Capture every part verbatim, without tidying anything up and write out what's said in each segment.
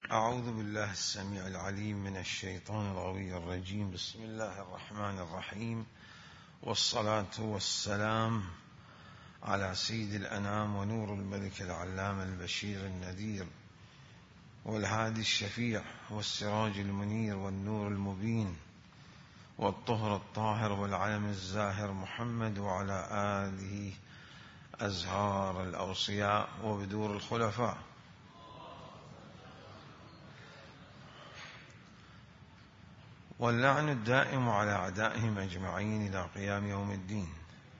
أعوذ بالله السميع العليم من الشيطان الغوي الرجيم. بسم الله الرحمن الرحيم، والصلاة والسلام على سيد الأنام ونور الملك العلام البشير النذير والهادي الشفيع والسراج المنير والنور المبين والطهر الطاهر والعلم الزاهر محمد، وعلى آله أزهار الأوصياء وبدور الخلفاء، واللعن الدائم على أعدائهم أجمعين إلى قيام يوم الدين.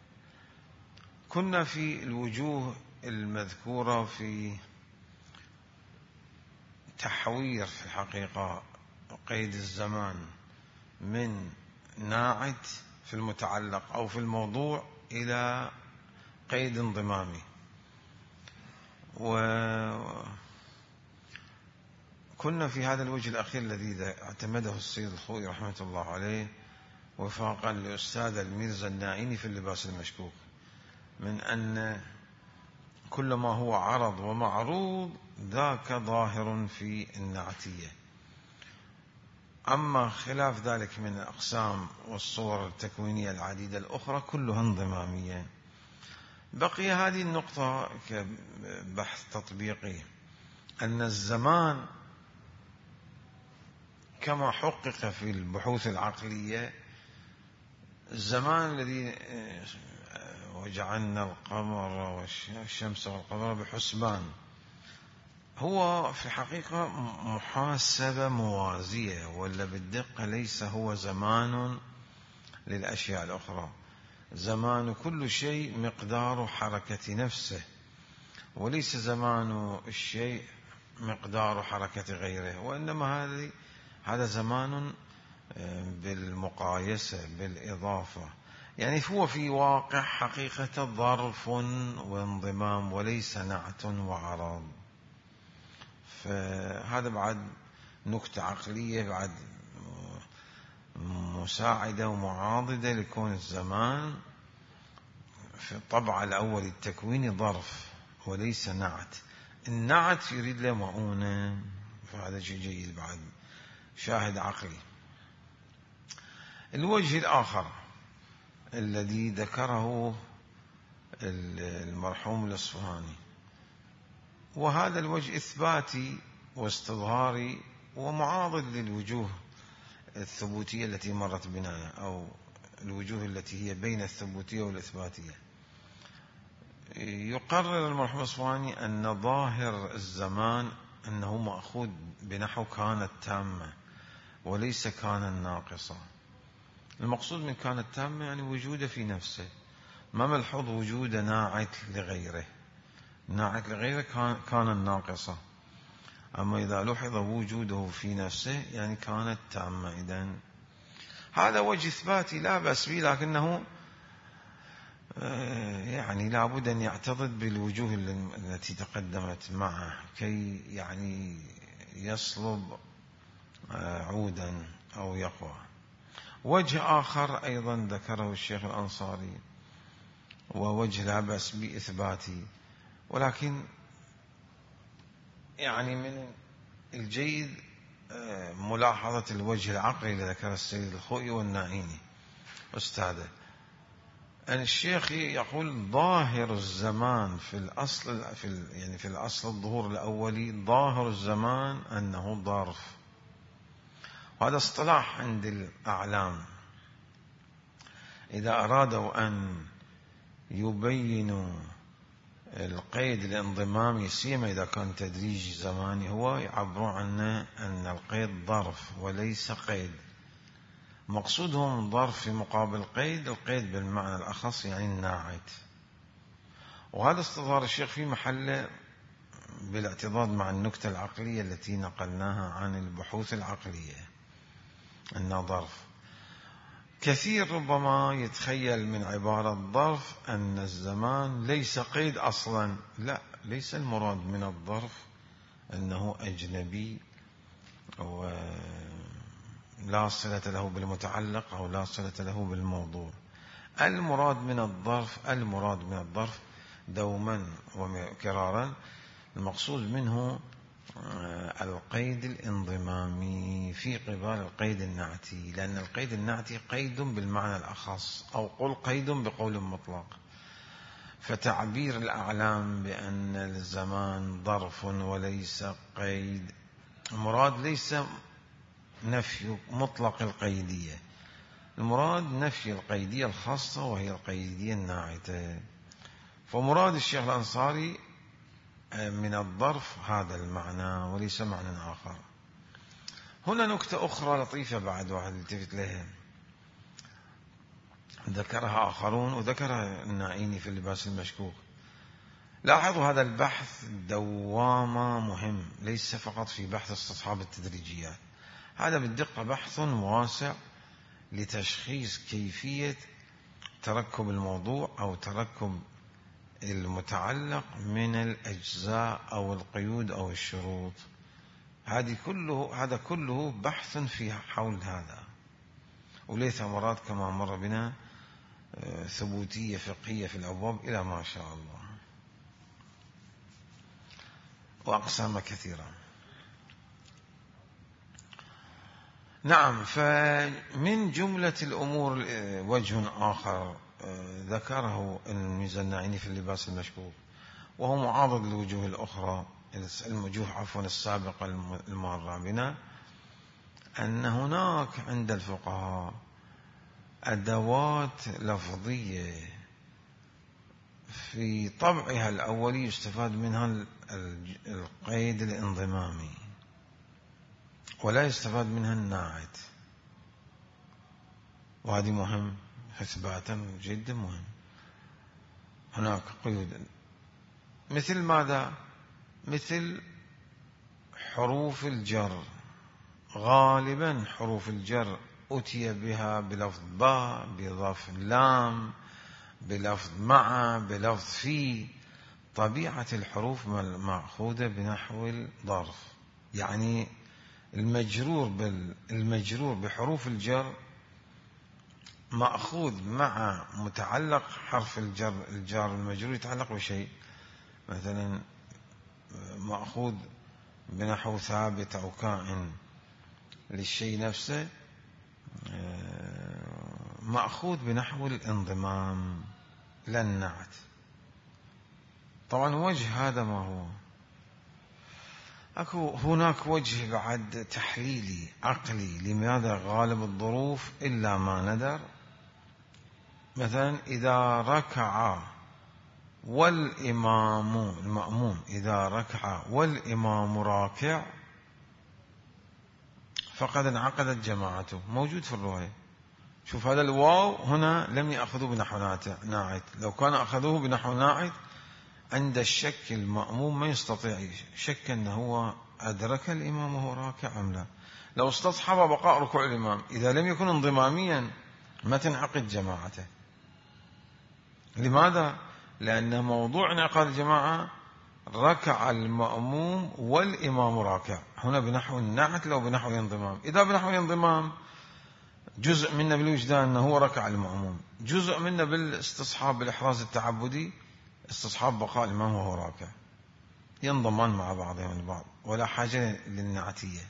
كنا في الوجوه المذكورة في تحوير في الحقيقة قيد الزمان من ناعت في المتعلق أو في الموضوع إلى قيد انضمامي، وكنا في هذا الوجه الأخير الذي اعتمده السيد الخوئي رحمة الله عليه وفاقا لأستاذ الميرزا النائني في اللباس المشكوك، من أن كل ما هو عرض ومعروض ذاك ظاهر في النعتية، أما خلاف ذلك من الأقسام والصور التكوينية العديدة الأخرى كلها انضمامية. بقي هذه النقطة كبحث تطبيقي، أن الزمان كما حقق في البحوث العقلية، الزمان الذي وجعلنا القمر والشمس والقمر بحسبان هو في الحقيقة محاسبة موازية، ولا بالدقة ليس هو زمان للأشياء الأخرى. زمان كل شيء مقدار حركة نفسه، وليس زمان الشيء مقدار حركة غيره، وإنما هذه هذا زمان بالمقايسة بالإضافة، يعني هو في واقع حقيقة ظرف وانضمام وليس نعت وعرض. فهذا بعد نكتة عقلية بعد مساعدة ومعاضدة لكون الزمان في الطبع الأول التكويني ظرف وليس نعت. النعت يريد له مؤونة، فهذا شيء جيد بعد شاهد عقلي. الوجه الآخر الذي ذكره المرحوم الأصفهاني، وهذا الوجه إثباتي واستظهاري ومعاضد للوجوه الثبوتية التي مرت بنا، أو الوجوه التي هي بين الثبوتية والإثباتية. يقرر المرحوم الأصفهاني أن ظاهر الزمان أنه مأخوذ بنحو كانت تامة وليس كان ناقصة. المقصود من كانت تامة يعني وجوده في نفسه، ما ملحوظ وجود ناعت لغيره. ناعت لغيره كان الناقصة، أما إذا لحظ وجوده في نفسه يعني كانت تامة. إذن هذا وجه إثباتي لا بأس به، لكنه يعني لابد أن يعتضد بالوجوه التي تقدمت معه كي يعني يصلب عودا أو يقوى. وجه آخر أيضا ذكره الشيخ الأنصاري، ووجه لا بأس بإثباتي، ولكن يعني من الجيد ملاحظة الوجه العقلي الذي ذكر السيد الخوئي والنائيني أستاذه. أن الشيخ يقول ظاهر الزمان في الأصل في يعني في الأصل الظهور الأولي ظاهر الزمان أنه ظرف، وهذا اصطلاح عند الأعلام إذا أرادوا أن يبينوا القيد الانضمامي، سيما إذا كان تدريجي زماني، هو يعبرون عنه أن القيد ظرف وليس قيد. مقصودهم ظرف في مقابل قيد، القيد بالمعنى الأخص يعني الناعت. وهذا استظهار الشيخ في محله بالاعتضاد مع النكتة العقلية التي نقلناها عن البحوث العقلية أنها ظرف. كثير ربما يتخيل من عبارة ظرف أن الزمان ليس قيد أصلا. لا، ليس المراد من الظرف أنه أجنبي ولا صلة له بالمتعلق أو لا صلة له بالموضوع. المراد من الظرف المراد من الظرف دوما وكرارا المقصود منه القيد الانضمامي في قبال القيد النعتي، لأن القيد النعتي قيد بالمعنى الأخص، أو قل قيد بقول مطلق. فتعبير الأعلام بأن الزمان ظرف وليس قيد، المراد ليس نفي مطلق القيدية، المراد نفي القيدية الخاصة وهي القيدية الناعتة. فمراد الشيخ الأنصاري من الظرف هذا المعنى وليس معنى آخر. هنا نكتة أخرى لطيفة بعد واحد التفت لها، ذكرها آخرون وذكرها الناعيني في اللباس المشكوك. لاحظوا هذا البحث دوامة مهم، ليس فقط في بحث استصحاب التدريجيات، هذا بالدقة بحث واسع لتشخيص كيفية تركب الموضوع أو تركب المتعلق من الأجزاء أو القيود أو الشروط. هذه كله هذا كله بحث في حول هذا، وليه ثمرات كما مر بنا ثبوتية فقهية في الأبواب إلى ما شاء الله، وأقسام كثيرة. نعم، فمن جملة الأمور وجه آخر ذكره الميزة الناعيني في اللباس المشكوك، وهو معارض للوجوه الأخرى، الوجوه عفوا السابقة المارة بنا، أن هناك عند الفقهاء أدوات لفظية في طبعها الأولي يستفاد منها القيد الانضمامي ولا يستفاد منها الناعت، وهذه مهم إثباتا جدا مهم. هناك قيود مثل ماذا؟ مثل حروف الجر، غالبا حروف الجر أتي بها بلفظ با، بلفظ لام، بلفظ مع، بلفظ في. طبيعة الحروف مأخوذة بنحو الظرف، يعني المجرور بالمجرور بحروف الجر مأخوذ مع متعلق حرف الجر، الجار المجرور يتعلق بشيء، مثلا مأخوذ بنحو ثابت أو كائن للشيء نفسه، مأخوذ بنحو الانضمام لا النعت. طبعا وجه هذا ما هو؟ أكو هناك وجه بعد تحليلي عقلي لماذا غالب الظروف إلا ما ندر. مثلا إذا ركع والإمام المأموم، إذا ركع والإمام راكع فقد انعقدت جماعته، موجود في الرواية. شوف هذا الواو هنا لم يأخذوه بنحو ناعت، لو كان أخذوه بنحو ناعت عند الشك المأموم ما يستطيع شك أنه هو أدرك الإمام وهو راكع أم لا. لو استصحب بقاء ركوع الإمام إذا لم يكن انضماميا ما تنعقد جماعته. لماذا؟ لأن موضوع انعقاد الجماعة ركع المأموم والإمام راكع، هنا بنحو النعت لو بنحو الانضمام. إذا بنحو الانضمام جزء منا بالوجدان أنه هو ركع المأموم، جزء منا بالاستصحاب بالإحراز التعبدي استصحاب بقاء الإمام وهو راكع، ينضمان مع بعضهم البعض ولا حاجة للنعتية،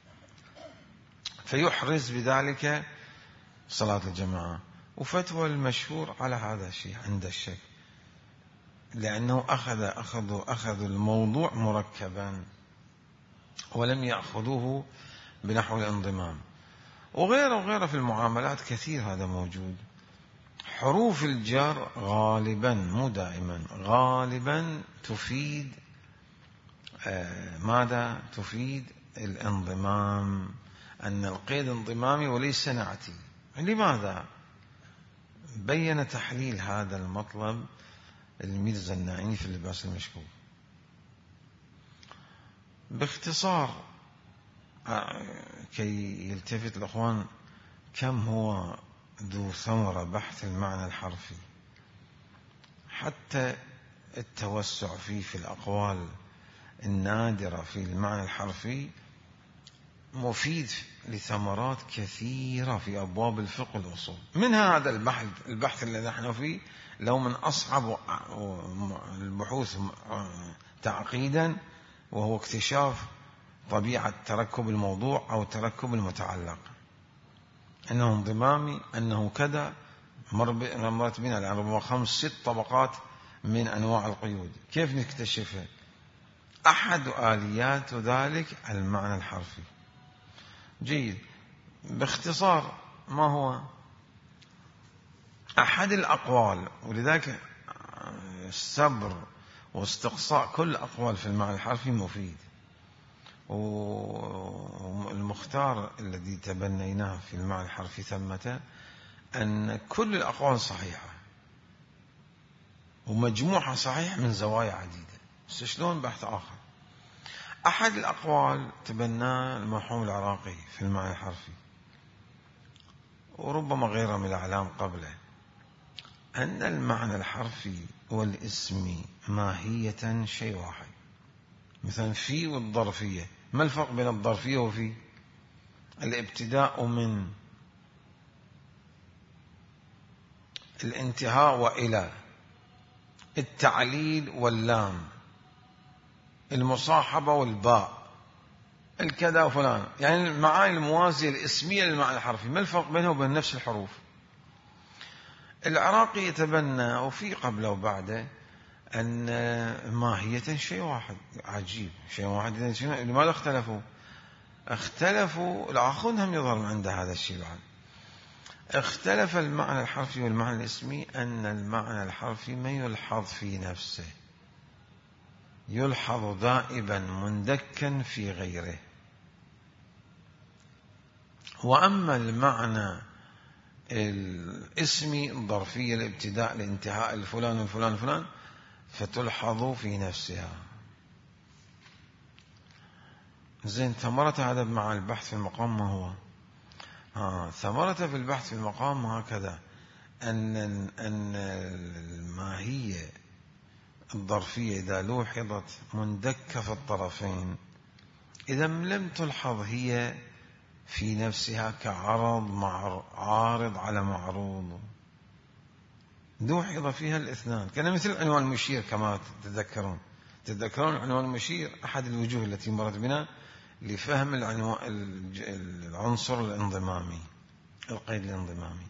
فيحرز بذلك صلاة الجماعة. وفتوى المشهور على هذا الشيء عند الشك، لأنه أخذ أخذوا أخذوا الموضوع مركبا ولم يأخذوه بنحو الانضمام. وغيره وغيره في المعاملات كثير هذا موجود. حروف الجر غالبا مو دائما، غالبا تفيد آه ماذا؟ تفيد الانضمام، أن القيد انضمامي وليس نعتي. لماذا؟ بين تحليل هذا المطلب الميرزا الناعيني في اللباس المشكوك باختصار كي يلتفت الأخوان كم هو ذو ثمرة بحث المعنى الحرفي، حتى التوسع فيه في الأقوال النادرة في المعنى الحرفي مفيد لثمرات كثيرة في أبواب الفقه والأصول. منها هذا البحث البحث الذي نحن فيه، لو من أصعب البحوث تعقيدا وهو اكتشاف طبيعة تركب الموضوع أو تركب المتعلق، أنه انضمامي، أنه كذا. مرت بنا الآن ربما خمس ست طبقات من أنواع القيود، كيف نكتشفها؟ أحد آليات ذلك المعنى الحرفي. جيد، باختصار ما هو أحد الأقوال، ولذلك الصبر واستقصاء كل أقوال في المعنى الحرفي مفيد، والمختار الذي تبنيناه في المعنى الحرفي ثمة أن كل الأقوال صحيحة ومجموعة صحيح من زوايا عديدة. شلون؟ بحث آخر. أحد الأقوال تبناه المرحوم العراقي في المعنى الحرفي، وربما غيره من الأعلام قبله، أن المعنى الحرفي والاسمي ماهية شيء واحد. مثلا في والظرفية، ما الفرق بين الظرفية وفي؟ الابتداء من، الانتهاء وإلى، التعليل واللام، المصاحبة والباء، الكذا وفلان، يعني المعاني الموازية الاسمية للمعنى الحرفي. ما الفرق بينه وبين نفس الحروف؟ العراقي يتبنى وفي قبله وبعده أن ماهية شيء واحد. عجيب، شيء واحد. لماذا اختلفوا؟ اختلفوا الآخرون هم يظهر عند هذا الشيء بعد. اختلف المعنى الحرفي والمعنى الاسمي أن المعنى الحرفي ما يلحظ في نفسه، يلحظ دائبا مندكا في غيره. وأما المعنى الاسمي الظرفية، الابتداء الانتهاء الفلان الفلان الفلان، فتلحظ في نفسها. زين، ثمرة هذا مع البحث في المقام ما هو؟ آه ثمرة في البحث في المقام هكذا، أن أن الماهية الظرفية إذا لوحظت مندكة في الطرفين، إذا لم تلحظ هي في نفسها كعرض مع عارض على معروض، لوحظ فيها الاثنان. كان مثل عنوان المشير كما تتذكرون. تتذكرون عنوان المشير أحد الوجوه التي مرت بنا لفهم العنصر الانضمامي، القيد الانضمامي،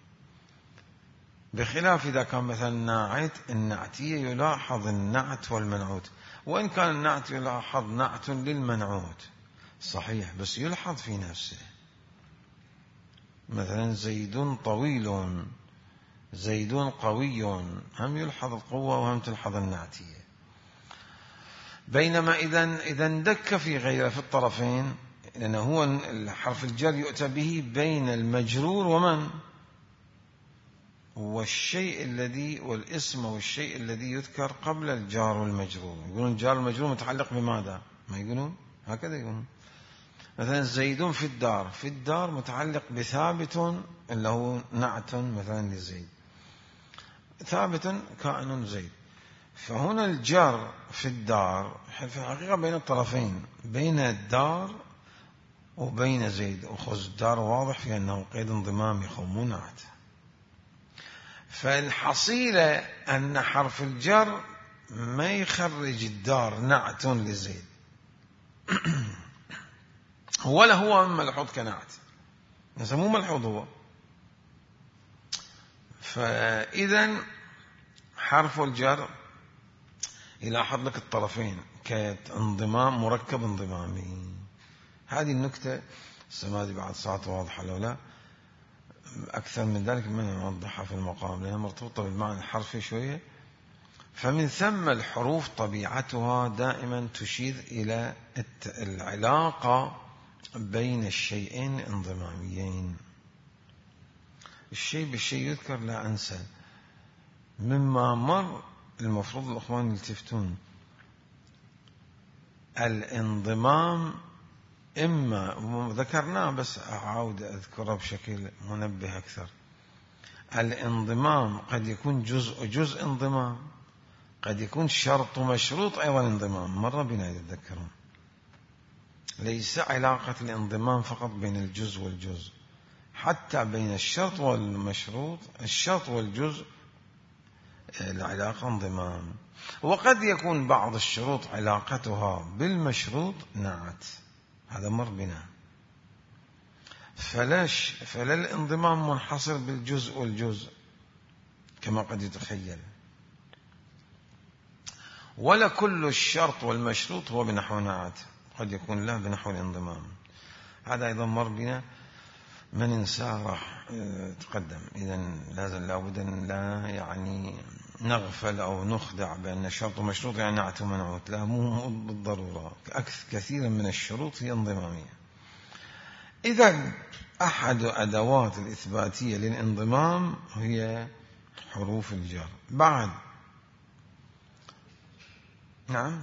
بخلاف إذا كان مثلا ناعت، النعتية يلاحظ النعت والمنعوت، وإن كان النعت يلاحظ نعت للمنعوت صحيح، بس يلحظ في نفسه. مثلا زيد طويل، زيد قوي، هم يلحظ القوة وهم تلحظ النعتية. بينما إذا إذا اندك في غيره في الطرفين، لأنه هو الحرف الجر يؤتى به بين المجرور ومن والشيء الذي والاسم والشيء الذي يذكر قبل الجار والمجرور. يقولون الجار والمجرور متعلق بماذا؟ ما يقولون هكذا؟ يقولون مثلا زيد في الدار، في الدار متعلق بثابت اللي هو نعت مثلا لزيد، ثابت كائن زيد. فهنا الجار في الدار في الحقيقة بين الطرفين، بين الدار وبين زيد. وخذ الدار واضح في أنه قيد انضمامي مو نعت. فالحصيلة أن حرف الجر ما يخرج الدار نعت لزيد ولا هو ملحوظ كنعت، مو ملحوظ هو. فإذا حرف الجر يلاحظ لك الطرفين كانضمام مركب انضمامي. هذه النكتة السمادي بعد ساعة واضحة لو لا أكثر من ذلك من نوضحها في المقام، لأنها مرتبطة بالمعنى الحرفي شوية. فمن ثم الحروف طبيعتها دائما تشير إلى العلاقة بين الشيئين انضماميين. الشيء بالشيء يذكر لا أنسى. مما مر المفروض الأخوان يلتفتون، الانضمام إما ذكرناه بس أعود أذكره بشكل منبه أكثر. الانضمام قد يكون جزء جزء انضمام، قد يكون شرط ومشروط أيضا انضمام. مر بنا إذا تذكرون، ليس علاقة الانضمام فقط بين الجزء والجزء، حتى بين الشرط والمشروط، الشرط والجزء العلاقة انضمام. وقد يكون بعض الشروط علاقتها بالمشروط نعت، هذا مر بنا. فلاش فلا الانضمام منحصر بالجزء والجزء كما قد يتخيل، ولا كل الشرط والمشروط هو بنحو نعت، قد يكون له بنحو الانضمام. هذا أيضا مر بنا، ما ننساه راح تقدم. إذن لازم لابد أن لا يعني نغفل أو نخدع بأن الشرط ومشروط يعني نعت ومنعوت، لا، مو بالضرورة. كثيرا من الشروط هي انضمامية. إذن أحد أدوات الإثباتية للانضمام هي حروف الجر. بعد نعم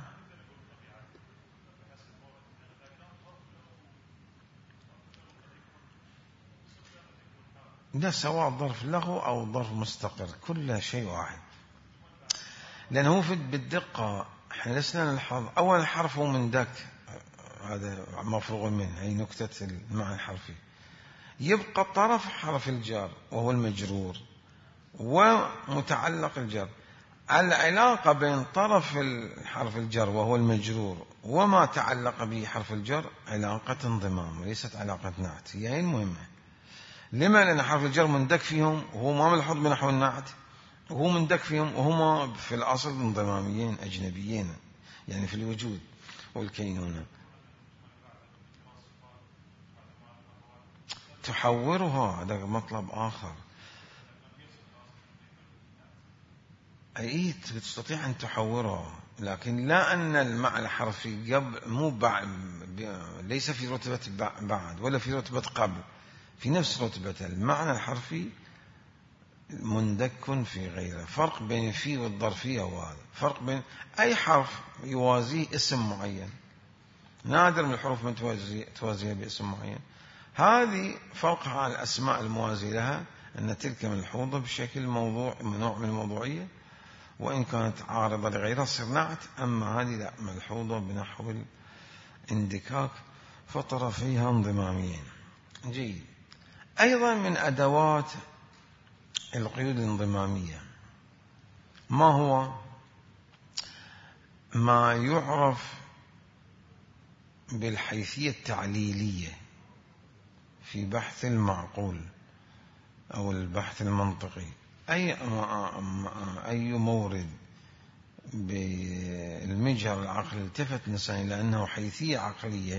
لا، سواء ظرف لغو أو ظرف مستقر كل شيء واحد، لأنه في بالدقة احنا لسنا نلحظ أول حرف هو من دك، هذا مفروغ منه، هي نكتة المعنى الحرفي. يبقى طرف حرف الجر وهو المجرور ومتعلق الجر. العلاقة بين طرف حرف الجر وهو المجرور وما تعلق به حرف الجر علاقة انضمام وليست علاقة نعت، هي المهمة. لما؟ لأن حرف الجر مندك فيهم وهو ما ملحوظ بنحو النعت، وهو مندك فيهم وهما في الأصل انضماميين أجنبيين، يعني في الوجود والكينونة. تحورها هذا مطلب آخر. أي تستطيع أن تحورها، لكن لا أن المعنى الحرفي قبل مو بعد، ليس في رتبة بعد ولا في رتبة قبل، في نفس رتبة المعنى الحرفي مندك في غيره. فرق بين في والظرفية، وهذا فرق بين أي حرف يوازيه اسم معين، نادر من الحروف من توازيها باسم معين. هذه فوقها على الأسماء الموازية لها أن تلك ملحوظة بشكل موضوع، نوع من الموضوعية، وإن كانت عارضة لغيرها تصير نعت. أما هذه لا، ملحوظة بنحو الاندكاك، فطرفيها انضماميين. جيد. أيضا من أدوات القيود الانضمامية ما هو ما يعرف بالحيثية التعليلية في بحث المعقول أو البحث المنطقي. أي أي مورد بالمجهر العقلي التفت الإنسان إلى أنه حيثية عقلية،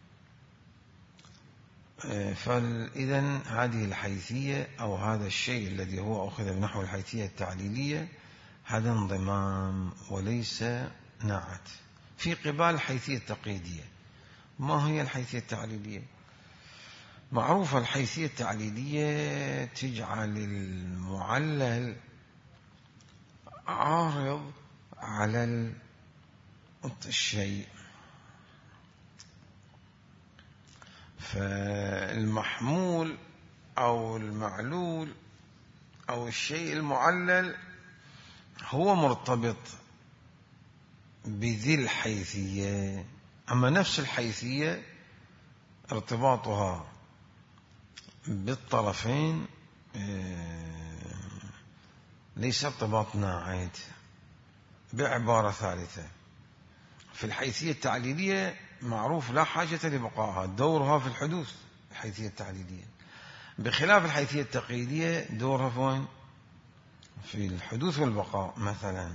فإذن هذه الحيثية أو هذا الشيء الذي هو أخذ بنحو الحيثية التعليلية هذا انضمام وليس نعت. في قبال الحيثية التقييدية. ما هي الحيثية التعليلية؟ معروفة الحيثية التعليلية تجعل المعلل عارض على الشيء، فالمحمول أو المعلول أو الشيء المعلل هو مرتبط بذي الحيثية. أما نفس الحيثية ارتباطها بالطرفين ليس ارتباط ناعت. بعبارة ثالثة، في الحيثية التعليلية معروف لا حاجة لبقائها، دورها في الحدوث الحيثية التعليلية، بخلاف الحيثية التقييدية دورها فين؟ في الحدوث والبقاء مثلا.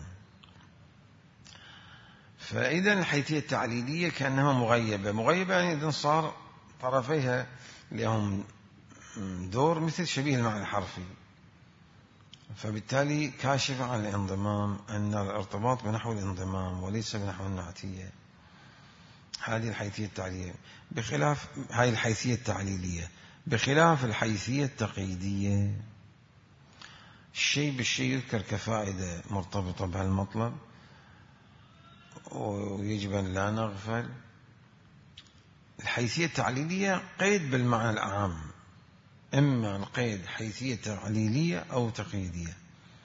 فإذا الحيثية التعليلية كأنها مغيبة. مغيبة يعني إذن صار طرفيها لهم دور مثل شبيه المعنى الحرفي، فبالتالي كاشف عن الانضمام، أن الارتباط بنحو الانضمام وليس بنحو النعتية. هذه الحيثية التعليلية بخلاف هذه الحيثية التعليلية بخلاف الحيثية التقييدية. الشيء بالشيء يذكر كفائدة مرتبطة بهالمطلب، ويجب أن لا نغفل. الحيثية التعليلية قيد بالمعنى العام، إما القيد حيثية تعليلية أو تقييدية.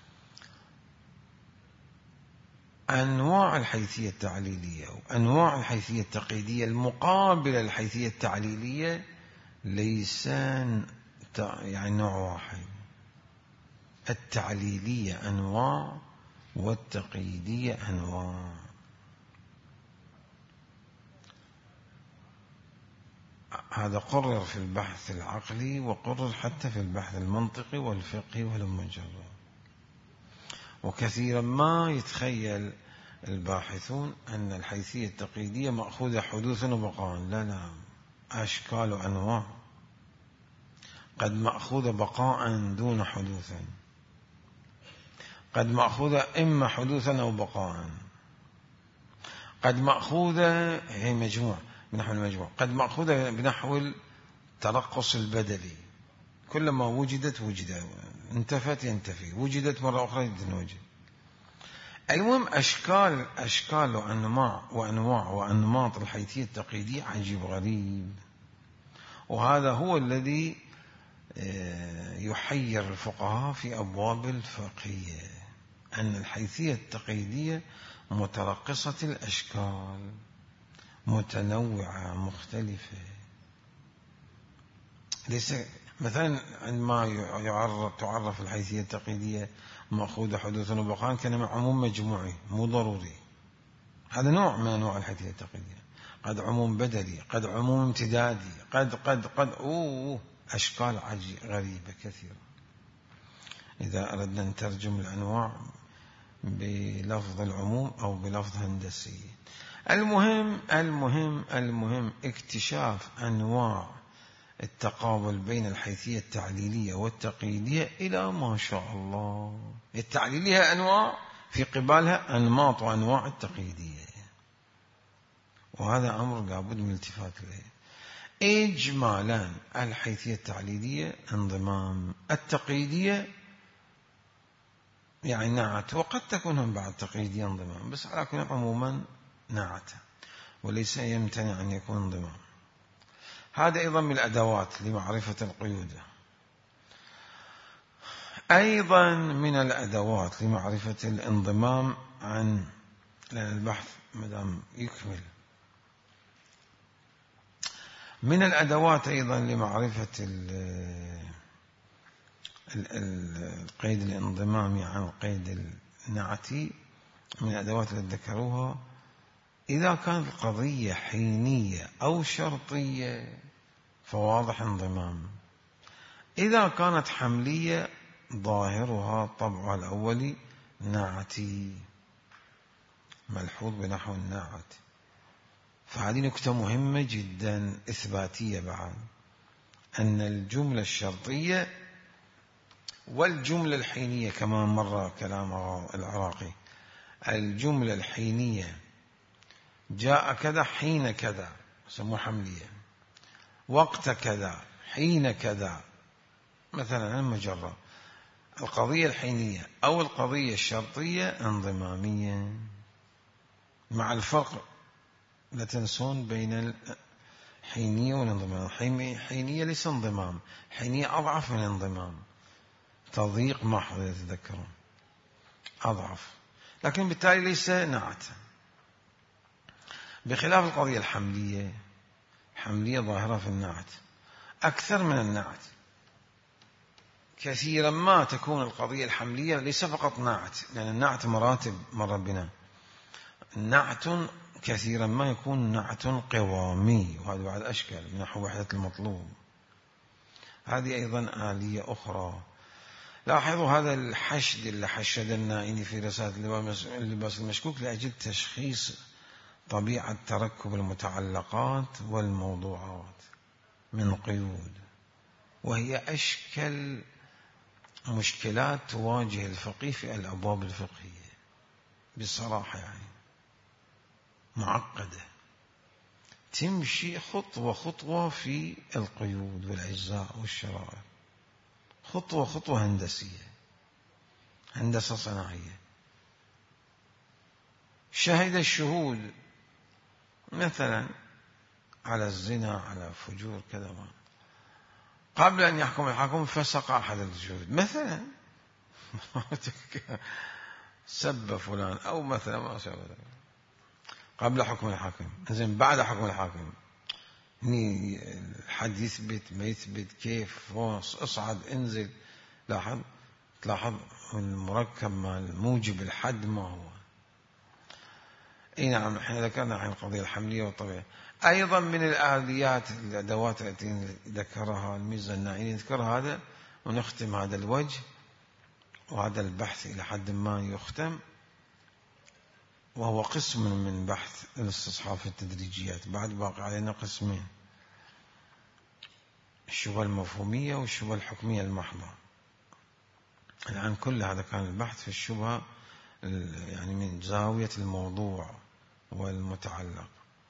أنواع الحيثية التعليلية وأنواع الحيثية التقييدية المقابلة للحيثية التعليلية ليس يعني نوع واحد. التعليلية أنواع والتقييدية أنواع. هذا قرر في البحث العقلي وقرر حتى في البحث المنطقي والفقهي والمجرد. وكثيرا ما يتخيل الباحثون أن الحيثية التقييدية مأخوذة حدوثا وبقاء. لا لا، أشكال وأنواع، قد مأخوذة بقاء دون حدوثا، قد مأخوذة إما حدوثا أو بقاء، قد مأخوذة هي مجموع بنحو المجموع، قد مأخوذة بنحو الترقص البدلي، كلما وجدت وجد، انتفت ينتفي، وجدت مرة أخرى تنوجد. المهم أشكال أشكال وأنواع وأنواع وأنماط الحيثية التقييدية عجيب غريب. وهذا هو الذي يحير الفقهاء في أبواب الفقهية، أن الحيثية التقييدية مترقصة الأشكال، متنوعة مختلفة. ليس مثلا عندما يعرف تعرف الحيثية التقييدية مأخوذة حدوثا وبقاء كلمة عموم مجموعي مو ضروري، هذا نوع من أنواع الحيثية التقييدية. قد عموم بدلي، قد عموم امتدادي، قد قد قد أوه أشكال غريبة كثيرة. إذا أردنا نترجم الأنواع بلفظ العموم أو بلفظ هندسي. المهم المهم المهم اكتشاف أنواع التقابل بين الحيثية التعليلية والتقييدية إلى ما شاء الله. التعليلية أنواع، في قبالها أنماط وأنواع التقييدية، وهذا أمر لابد من الالتفات إليه. إجمالا الحيثية التعليلية انضمام، التقييدية يعني نعت، وقد تكون هم بعد تقييدية انضمام، بس على كل عموما نعت، وليس يمتنع أن يكون انضمام. هذا أيضا من الأدوات لمعرفة القيود. أيضا من الأدوات لمعرفة الانضمام، عن لأن البحث مدام يكمل، من الأدوات أيضا لمعرفة القيد الانضمامي عن القيد النعتي، من الأدوات التي ذكروها، إذا كانت القضية حينية أو شرطية فواضح انضمام، إذا كانت حملية ظاهرها طبعها الأولي نعتي، ملحوظ بنحو النعت. فهذه نكتة مهمة جدا إثباتية بعد، أن الجملة الشرطية والجملة الحينية كما مر كلام العراقي، الجملة الحينية جاء كذا حين كذا سموه حملية، وقت كذا حين كذا مثلا المجرة. القضية الحينية أو القضية الشرطية انضمامية، مع الفرق لا تنسون بين الحينية والانضمام. الحينية ليس انضمام، حينية أضعف من الانضمام، تضييق محض يتذكرون، أضعف، لكن بالتالي ليس نعت. بخلاف القضية الحملية، حملية ظاهرة في النعت أكثر من النعت. كثيرا ما تكون القضية الحملية ليس فقط نعت، لأن النعت مراتب مر بنا، نعت كثيرا ما يكون نعت قوامي، وهذا بعد أشكال من نحو وحدة المطلوب. هذه أيضا آلية أخرى. لاحظوا هذا الحشد اللي حشد النائني في رسالة اللباس المشكوك لأجل تشخيص طبيعة تركب المتعلقات والموضوعات من قيود، وهي أشكل مشكلات تواجه الفقيه في الأبواب الفقهية بصراحة، يعني معقدة، تمشي خطوة خطوة في القيود والأجزاء والشرائط، خطوة خطوة هندسية، هندسة صناعية. شهد الشهود مثلا على الزنا على فجور كذا، قبل أن يحكم الحاكم فسق أحد الشهود مثلا سب فلان أو مثلا ما شابه ذلك، قبل حكم الحاكم. زين بعد حكم الحاكم الحد يثبت ما يثبت، كيف اصعد انزل. لاحظ تلاحظ المركب مال موجب الحد ما هو. اي نعم، احنا ذكرنا عن القضية الحملية والطبيعية. ايضا من الآليات الادوات التي ذكرها الميزة النائلي نذكر هذا ونختم هذا الوجه، وهذا البحث الى حد ما يختم، وهو قسم من بحث الاستصحاب في التدريجيات. بعد باقي علينا قسمين: الشبهة المفهومية والشبهة الحكمية المحضة. الآن كل هذا كان البحث في الشبهة يعني من زاوية الموضوع والمتعلق.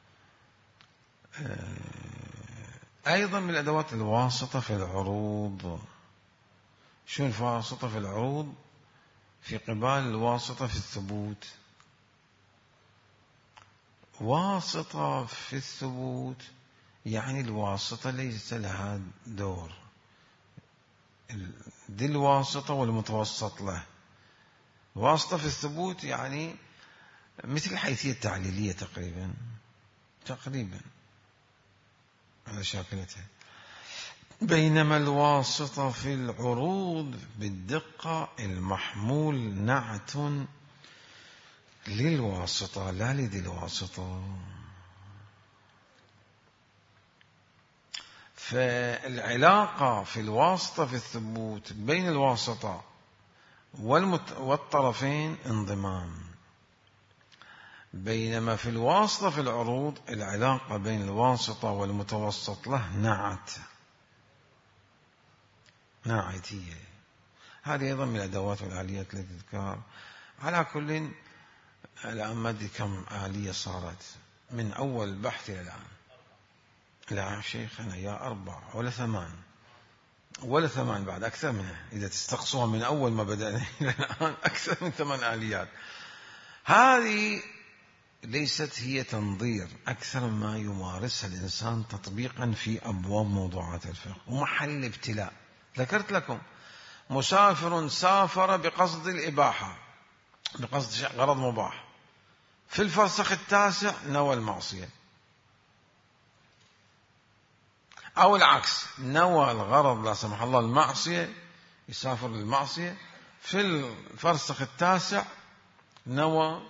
أيضا من الأدوات الواسطة في العروض. شو الواسطة في العروض في قبال الواسطة في الثبوت؟ واسطة في الثبوت يعني الواسطة ليس لها دور، دي الواسطة والمتوسط له. واسطة في الثبوت يعني مثل الحيثية التعليلية تقريبا تقريبا على شاكلتها. بينما الواسطة في العروض بالدقة المحمول نعت للواسطة لا لذي الواسطة. فالعلاقة في الواسطة في الثبوت بين الواسطة والطرفين انضمام، بينما في الواسطة في العروض العلاقة بين الواسطة والمتوسط له نعت ناعتية. هذه أيضا من الأدوات والآليات التي تذكر. على كل الآن ما أدري كم آلية صارت من أول البحث إلى الآن. لا شيخنا يا أربع ولا ثمان ولا ثمان بعد أكثر منها، إذا تستقصوها من أول ما بدأنا إلى الآن أكثر من ثمان آليات. هذه ليست هي تنظير، أكثر ما يمارسها الإنسان تطبيقا في أبواب موضوعات الفقه ومحل ابتلاء. ذكرت لكم مسافر سافر بقصد الإباحة، بقصد غرض مباح، في الفرسخ التاسع نوى المعصية، أو العكس نوى الغرض لا سمح الله المعصية، يسافر للمعصية، في الفرسخ التاسع نوى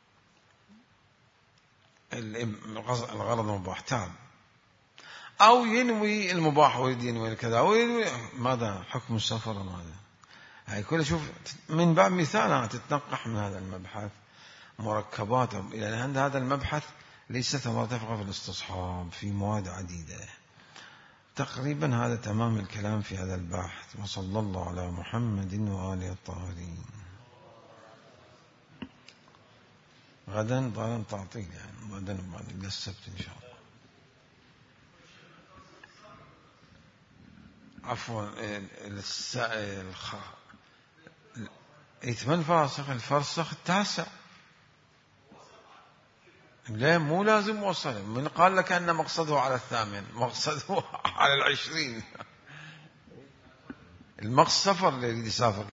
الغرض المباح تاب، أو ينوي المباح ويريد ينوي كذا وينوي ماذا حكم السفر ماذا. هاي كلها شوف من باب مثال تتنقح من هذا المبحث مركبات، لأن هذا المبحث ليس ثمرة فقط في الاستصحاب، في مواد عديدة. تقريبا هذا تمام الكلام في هذا البحث. وصلى الله على محمد وآله الطاهرين. غدا ضارا تعطيل يعني غدا بعد إلى السبت إن شاء الله. عفوا الخ ثمان فاسخ الفرسخ التاسع. لا مو لازم وصل. من قال لك أن مقصده على الثامن؟ مقصده على العشرين. المقصد سفر اللي يريد يسافر